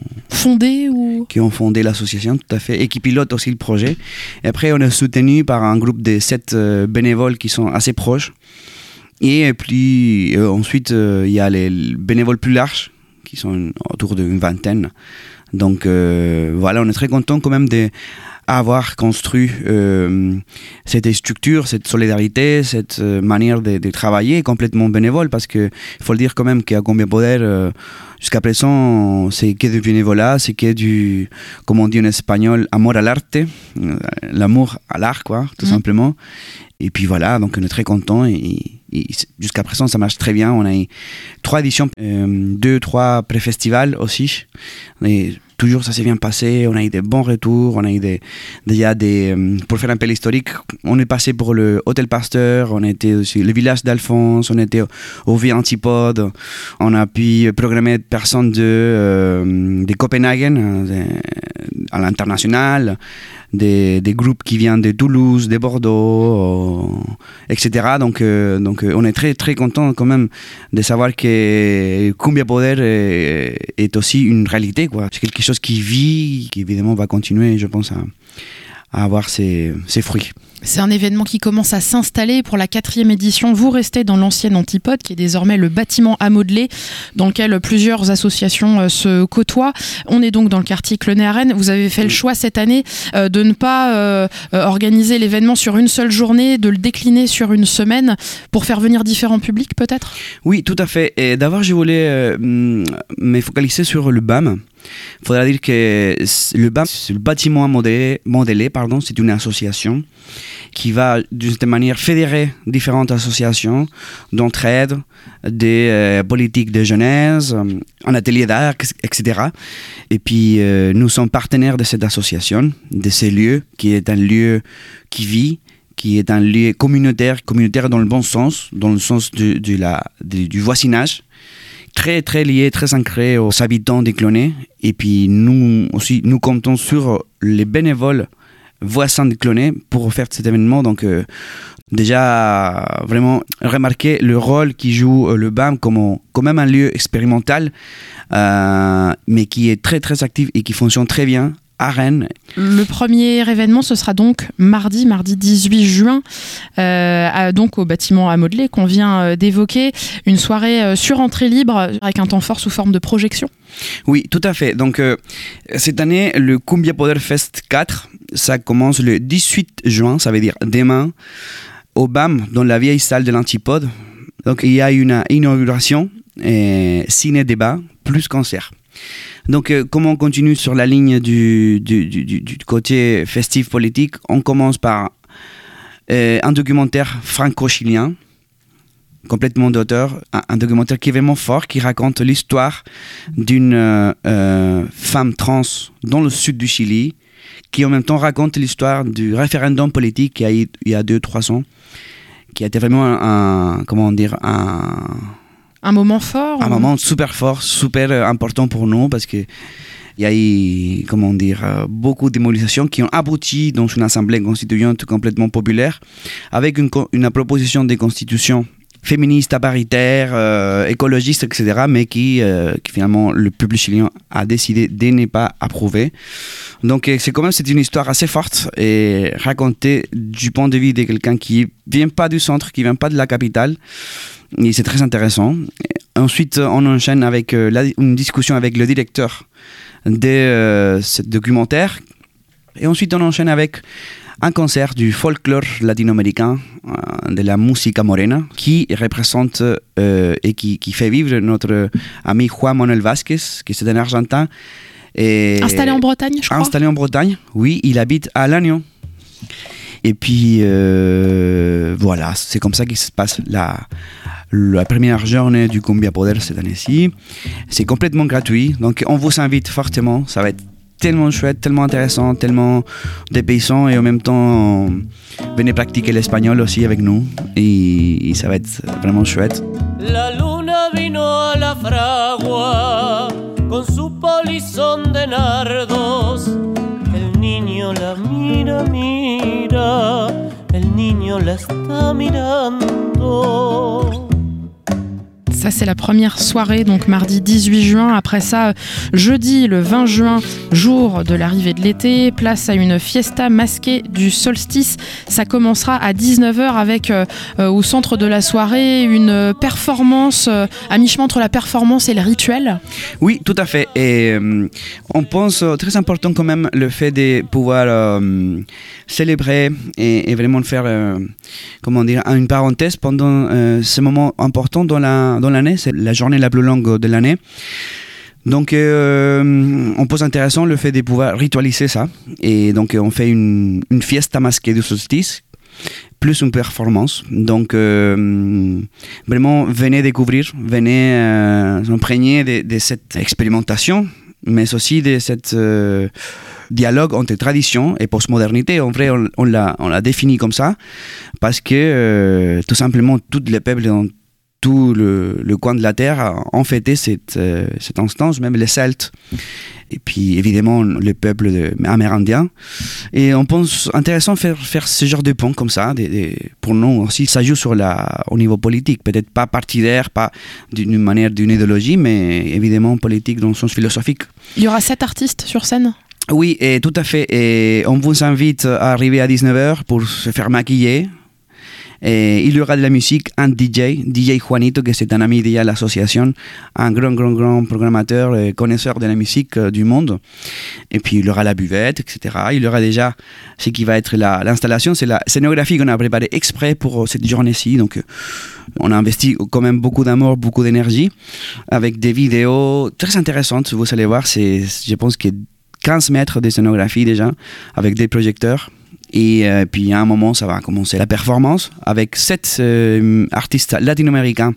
fondé l'association, tout à fait, et qui pilotent aussi le projet. Et après, on est soutenu par un groupe de 7 bénévoles qui sont assez proches. Et puis ensuite, il y a les bénévoles plus larges, qui sont autour d'une vingtaine. Donc voilà, on est très content quand même d'avoir construit cette structure, cette solidarité, cette manière de travailler complètement bénévole, parce qu'il faut le dire quand même qu'à Cumbia Poder, jusqu'à présent, c'est que du bénévolat, c'est que du, comme on dit en espagnol, amor al arte, l'amour à l'art, quoi, tout simplement. Et puis voilà, donc on est très content et jusqu'à présent ça marche très bien. On a eu 3 éditions, 2-3 pré-festivals aussi. Et toujours ça s'est bien passé, on a eu des bons retours, on a eu déjà pour faire un peu l'historique, on est passé pour le Hôtel Pasteur, on a été aussi le village d'Alphonse, on était au Vieux Antipode, on a pu programmer des personnes de Copenhague à l'international, des groupes qui viennent de Toulouse, de Bordeaux, etc. Donc on est très très content quand même de savoir que Cumbia Poder est aussi une réalité, quoi. C'est quelque chose qui vit, qui évidemment va continuer, je pense, à avoir ses fruits. C'est un événement qui commence à s'installer pour la 4e édition. Vous restez dans l'ancienne Antipode, qui est désormais le bâtiment à modeler, dans lequel plusieurs associations se côtoient. On est donc dans le quartier Clenay-Arène. Vous avez fait le choix cette année de ne pas organiser l'événement sur une seule journée, de le décliner sur une semaine pour faire venir différents publics, peut-être? Oui, tout à fait. Et d'abord, je voulais me focaliser sur le BAM. Il faudra dire que le BAM, le bâtiment modélé, c'est une association qui va d'une certaine manière fédérer différentes associations d'entraide, des politiques de jeunesse, un atelier d'art, etc. Et puis nous sommes partenaires de cette association, de ce lieu qui est un lieu qui vit, qui est un lieu communautaire dans le bon sens, dans le sens du voisinage, très très lié, très ancré aux habitants des Clonets. Et puis nous aussi, nous comptons sur les bénévoles voisins de Clonets pour faire cet événement. Donc déjà vraiment remarquer le rôle qui joue le BAM comme même un lieu expérimental, mais qui est très très actif et qui fonctionne très bien à Rennes. Le premier événement, ce sera donc mardi 18 juin, donc au bâtiment à modeler qu'on vient d'évoquer, une soirée sur entrée libre avec un temps fort sous forme de projection. Oui, tout à fait. Donc cette année, le Cumbia Poder Fest 4, ça commence le 18 juin, ça veut dire demain, au BAM, dans la vieille salle de l'Antipode. Donc il y a une inauguration, ciné-débat, plus concert. Donc, comme on continue sur la ligne du côté festif politique, on commence par un documentaire franco-chilien, complètement d'auteur, un documentaire qui est vraiment fort, qui raconte l'histoire d'une femme trans dans le sud du Chili, qui en même temps raconte l'histoire du référendum politique qu'il y a eu il y a 2-3 ans, qui a été vraiment un moment fort. Un moment super fort, super important pour nous parce que il y a eu, beaucoup de mobilisations qui ont abouti dans une assemblée constituante complètement populaire avec une proposition de constitution féministe, paritaire, écologiste, etc., mais qui finalement le peuple chilien a décidé de ne pas approuver. Donc c'est une histoire assez forte et racontée du point de vue de quelqu'un qui vient pas du centre, qui vient pas de la capitale. Et c'est très intéressant. Ensuite, on enchaîne avec une discussion avec le directeur de ce documentaire. Et ensuite, on enchaîne avec un concert du folklore latino-américain, de la música morena, qui représente et qui fait vivre notre ami Juan Manuel Vázquez, qui est un Argentin. Installé en Bretagne, je crois. Installé en Bretagne, oui, il habite à Lannion. Et puis, voilà, c'est comme ça qu'il se passe la première journée du Cumbia Poder cette année-ci. C'est complètement gratuit, donc on vous invite fortement. Ça va être tellement chouette, tellement intéressant, tellement dépaysant et en même temps, venez pratiquer l'espagnol aussi avec nous et ça va être vraiment chouette. La luna vino a la fragua con su polizón de nardos. El niño la mira, el niño la está mirando. Ça, c'est la première soirée, donc mardi 18 juin. Après ça, jeudi, le 20 juin, jour de l'arrivée de l'été, place à une fiesta masquée du solstice. Ça commencera à 19h avec, au centre de la soirée, une performance à mi-chemin entre la performance et le rituel. Oui, tout à fait. Et on pense très important quand même le fait de pouvoir célébrer et vraiment faire, une parenthèse pendant ce moment important dans l'année, c'est la journée la plus longue de l'année. Donc on pense intéressant le fait de pouvoir ritualiser ça. Et donc on fait une fiesta masquée du solstice, plus une performance. Donc vraiment venez découvrir, venez s'imprégner de cette expérimentation, mais aussi de cette dialogue entre tradition et postmodernité. En vrai, on l'a défini comme ça parce que tout simplement tous les peuples dans tout le coin de la Terre ont fêté cette instance, même les Celtes. Et puis évidemment les peuples amérindiens. Et on pense intéressant faire ce genre de pont comme ça. Pour nous aussi, ça joue au niveau politique. Peut-être pas partidaire, pas d'une manière, d'une idéologie, mais évidemment politique dans le sens philosophique. Il y aura 7 artistes sur scène ? Oui, et tout à fait. Et on vous invite à arriver à 19h pour se faire maquiller. Et il y aura de la musique, un DJ Juanito, que c'est un ami déjà de l'association, un grand programmateur et connaisseur de la musique du monde. Et puis il y aura la buvette, etc. Il y aura déjà ce qui va être l'installation, c'est la scénographie qu'on a préparée exprès pour cette journée-ci. Donc on a investi quand même beaucoup d'amour, beaucoup d'énergie, avec des vidéos très intéressantes. Vous allez voir, je pense que 15 mètres de scénographie déjà, avec des projecteurs. Et puis à un moment, ça va commencer la performance avec 7 artistes latino-américains.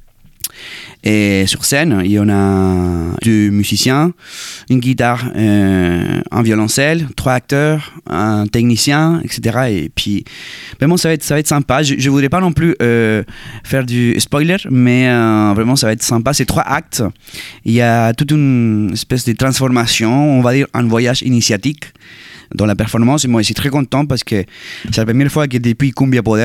Et sur scène, il y en a 2 musiciens, une guitare, un violoncelle, 3 acteurs, un technicien, etc. Et puis, vraiment, ça va être sympa. Je ne voudrais pas non plus faire du spoiler, mais vraiment, ça va être sympa. C'est 3 actes. Il y a toute une espèce de transformation, on va dire un voyage initiatique dans la performance. Et moi, je suis très content parce que c'est la première fois que depuis Cumbia Poder,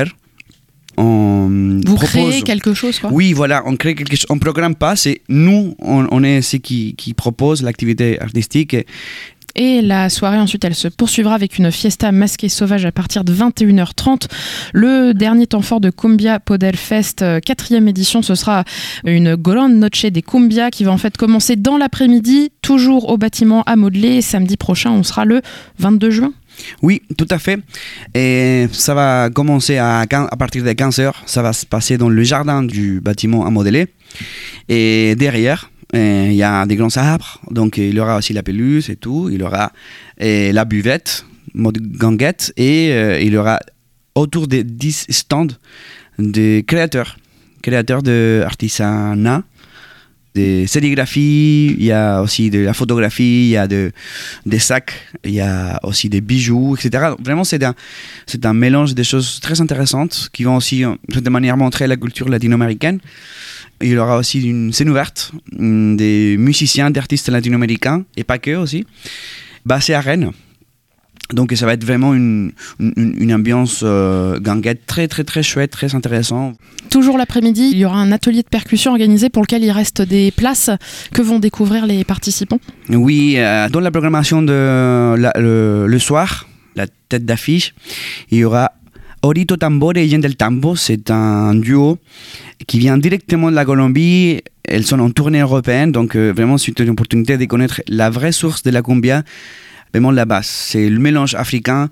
vous créez quelque chose, quoi. Oui, voilà, on crée quelque chose. On programme pas, c'est nous, on est ceux qui proposent l'activité artistique. Et la soirée, ensuite, elle se poursuivra avec une fiesta masquée sauvage à partir de 21h30. Le dernier temps fort de Cumbia Poder Fest, 4e édition, ce sera une grande noche des Cumbia qui va en fait commencer dans l'après-midi, toujours au bâtiment à Modelet. Samedi prochain, on sera le 22 juin. Oui, tout à fait. Et ça va commencer à partir de 15h. Ça va se passer dans le jardin du bâtiment à Modelet. Et derrière, il y a des grands arbres. Donc, il y aura aussi la pelouse et tout. Il y aura la buvette, mode ganguette. Et il y aura autour de 10 stands de créateurs d'artisanat, de sérigraphie, il y a aussi de la photographie, il y a des sacs, il y a aussi des bijoux, etc. Vraiment, c'est un mélange de choses très intéressantes qui vont aussi, de cette manière, montrer la culture latino-américaine. Il y aura aussi une scène ouverte des musiciens, d'artistes latino-américains, et pas que aussi, basés à Rennes. Donc ça va être vraiment une ambiance ganguette très très très chouette, très intéressant. Toujours l'après-midi, il y aura un atelier de percussion organisé pour lequel il reste des places que vont découvrir les participants. Oui, dans la programmation le soir, la tête d'affiche, il y aura Orito Tambor et Yen del Tambo. C'est un duo qui vient directement de la Colombie. Elles sont en tournée européenne, donc vraiment c'est une opportunité de connaître la vraie source de la cumbia. Vraiment la base, c'est le mélange africain,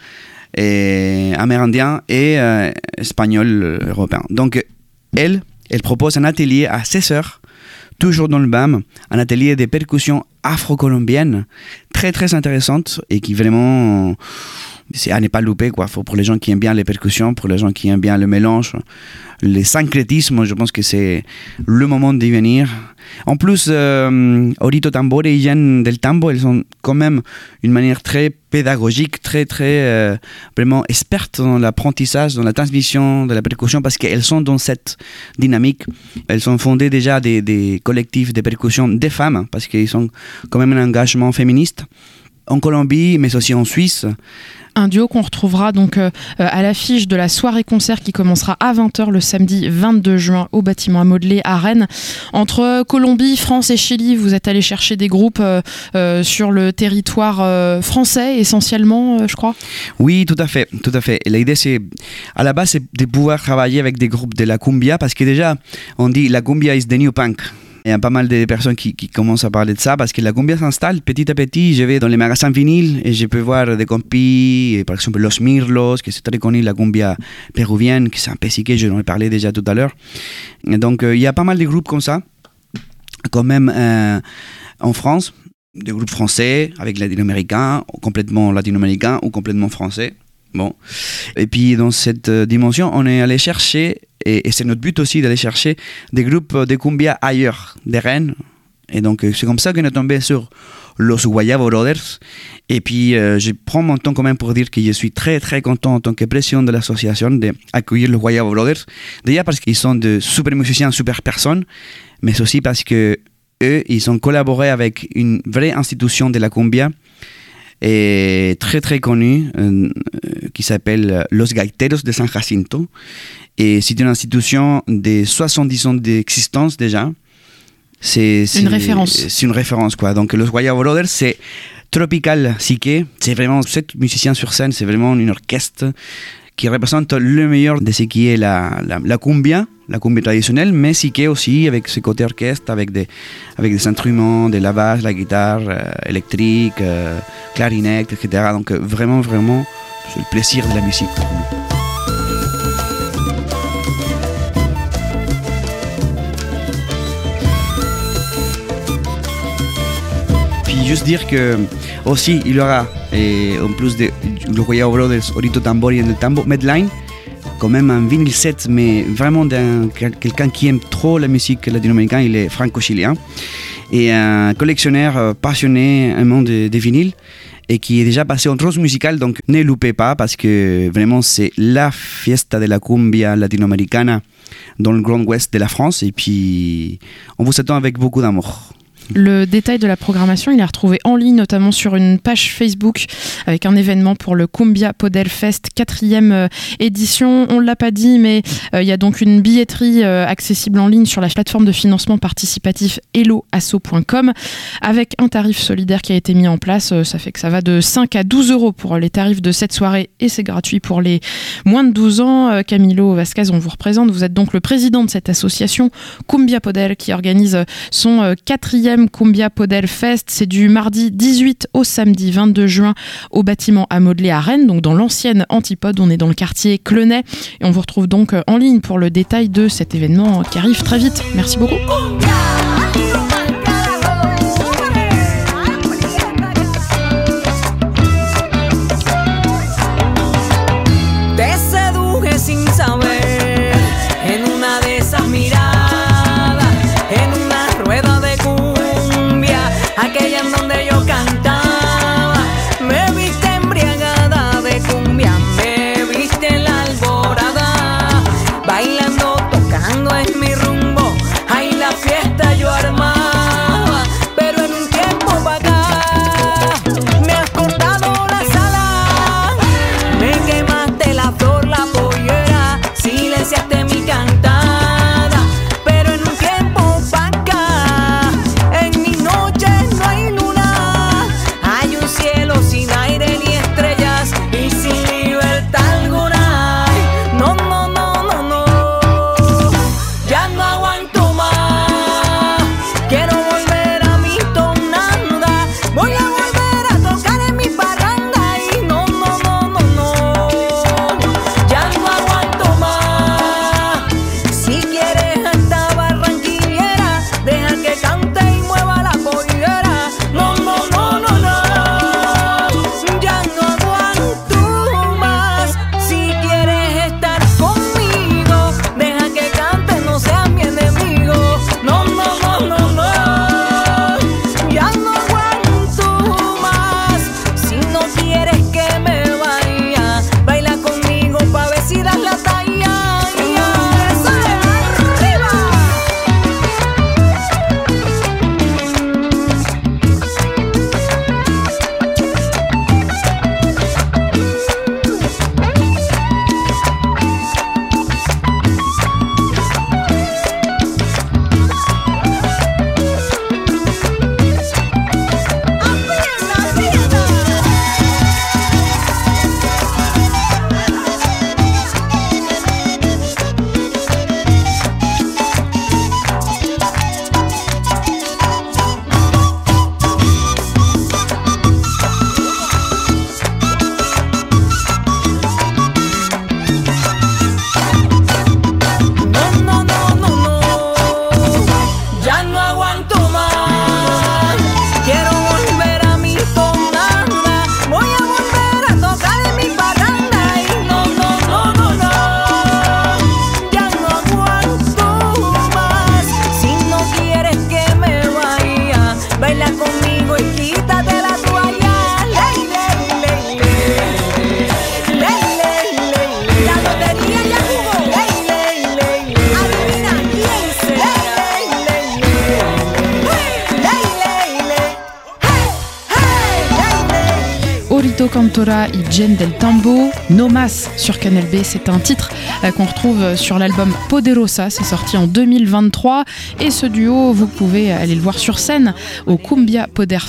et amérindien et espagnol européen. Donc elle propose un atelier à 16h, toujours dans le BAM, un atelier de percussion afro-colombienne, très très intéressante et qui vraiment, c'est à ne pas louper, quoi. Pour les gens qui aiment bien les percussions, pour les gens qui aiment bien le mélange, le syncrétisme, je pense que c'est le moment d'y venir. En plus, Orito Tambor et Yen del Tambo, elles sont quand même une manière très pédagogique, très très vraiment expertes dans l'apprentissage, dans la transmission de la percussion, parce qu'elles sont dans cette dynamique. Elles ont fondé déjà des collectifs de percussion des femmes, parce qu'ils ont quand même un engagement féministe en Colombie, mais aussi en Suisse. Un duo qu'on retrouvera donc à l'affiche de la soirée-concert qui commencera à 20h le samedi 22 juin au bâtiment à Modelet à Rennes. Entre Colombie, France et Chili, vous êtes allé chercher des groupes sur le territoire français essentiellement, je crois. Oui, tout à fait, tout à fait. Et l'idée, à la base, c'est de pouvoir travailler avec des groupes de la cumbia, parce que déjà, on dit la cumbia is the new punk. Il y a pas mal de personnes qui commencent à parler de ça parce que la cumbia s'installe petit à petit. Je vais dans les magasins vinyles et je peux voir des compis, par exemple Los Mirlos, qui c'est très connu, la cumbia péruvienne, qui c'est un pesique, je en ai parlé déjà tout à l'heure. Et donc il y a pas mal de groupes comme ça, quand même en France, des groupes français avec latino-américains, complètement latino-américains ou complètement français. Bon. Et puis dans cette dimension, on est allé chercher, et c'est notre but aussi d'aller chercher des groupes de cumbia ailleurs, de Rennes. Et donc c'est comme ça qu'on est tombé sur Los Guayabo Brothers. Et puis je prends mon temps quand même pour dire que je suis très très content en tant que président de l'association d'accueillir los Guayabo Brothers. Déjà parce qu'ils sont de super musiciens, super personnes, mais aussi parce que eux, ils ont collaboré avec une vraie institution de la cumbia, et très très connu, qui s'appelle Los Gaiteros de San Jacinto. Et c'est une institution de 70 ans d'existence déjà. C'est une référence. C'est une référence, quoi. Donc Los Guayabo Brothers, c'est Tropical Psyché. C'est vraiment 7 musiciens sur scène, c'est vraiment une orchestre qui représente le meilleur de ce qui est la cumbia traditionnelle, mais siquée aussi avec ce côté orchestre, avec des instruments, de la basse, la guitare électrique, clarinette, etc. Donc vraiment, c'est le plaisir de la musique pour nous. Juste dire que aussi il y aura, en plus de Los Guayabo Brothers, Orito Tambor et del Tambo, Medline, quand même un vinyle set, mais vraiment quelqu'un qui aime trop la musique latino-américaine, il est franco-chilien, et un collectionneur passionné de vinyles, et qui est déjà passé en rose musicale, donc ne loupez pas, parce que vraiment c'est la fiesta de la cumbia latino-américaine dans le Grand Ouest de la France, et puis on vous attend avec beaucoup d'amour. Le détail de la programmation, il est retrouvé en ligne, notamment sur une page Facebook avec un événement pour le Cumbia Podel Fest 4e édition. On ne l'a pas dit, mais il y a donc une billetterie accessible en ligne sur la plateforme de financement participatif helloasso.com avec un tarif solidaire qui a été mis en place. Ça fait que ça va de 5 à 12 euros pour les tarifs de cette soirée et c'est gratuit pour les moins de 12 ans. Camilo Vasquez, on vous représente. Vous êtes donc le président de cette association Cumbia Podel qui organise son 4e Cumbia Podel Fest. C'est du mardi 18 au samedi 22 juin au bâtiment à Modeler à Rennes, donc dans l'ancienne Antipode. On est dans le quartier Clenay et on vous retrouve donc en ligne pour le détail de cet événement qui arrive très vite. Merci beaucoup. Orito Cantora y Jen del Tambo, No Mas sur Canal B. C'est un titre qu'on retrouve sur l'album Poderosa, c'est sorti en 2023. Et ce duo, vous pouvez aller le voir sur scène au Cumbia Poder Fest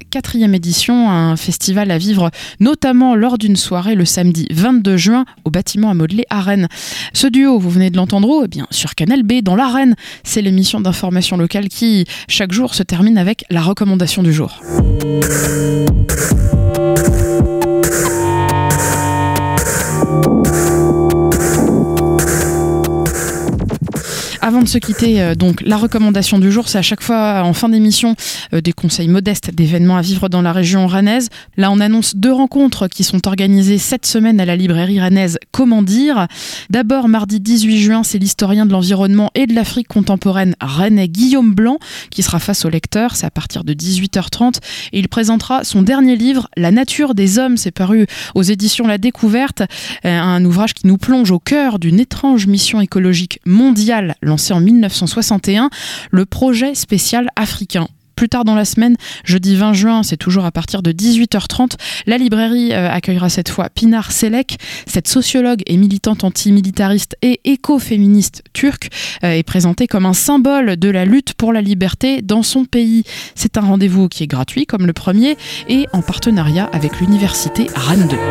4e édition, un festival à vivre notamment lors d'une soirée le samedi 22 juin au bâtiment à modeler à Rennes. Ce duo, vous venez de l'entendre, eh bien, sur Canal B, dans l'Arène, c'est l'émission d'information locale qui, chaque jour, se termine avec la recommandation du jour. Avant de se quitter, donc la recommandation du jour, c'est à chaque fois en fin d'émission des conseils modestes d'événements à vivre dans la région rennaise. Là, on annonce 2 rencontres qui sont organisées cette semaine à la librairie rennaise Comment dire. D'abord, mardi 18 juin, c'est l'historien de l'environnement et de l'Afrique contemporaine rennais Guillaume Blanc qui sera face au lecteur. C'est à partir de 18h30 et il présentera son dernier livre, La nature des hommes. C'est paru aux éditions La Découverte, un ouvrage qui nous plonge au cœur d'une étrange mission écologique mondiale lancé en 1961, le projet spécial africain. Plus tard dans la semaine, jeudi 20 juin, c'est toujours à partir de 18h30, la librairie accueillera cette fois Pinar Selek. Cette sociologue et militante antimilitariste et écoféministe turque est présentée comme un symbole de la lutte pour la liberté dans son pays. C'est un rendez-vous qui est gratuit comme le premier et en partenariat avec l'université Rennes 2.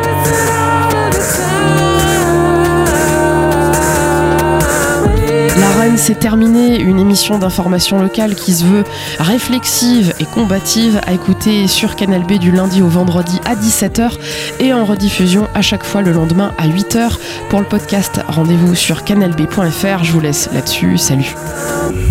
L'Arène, c'est terminé, une émission d'information locale qui se veut réflexive et combative, à écouter sur Canal B du lundi au vendredi à 17h et en rediffusion à chaque fois le lendemain à 8h. Pour le podcast, rendez-vous sur canalb.fr. Je vous laisse là-dessus, salut.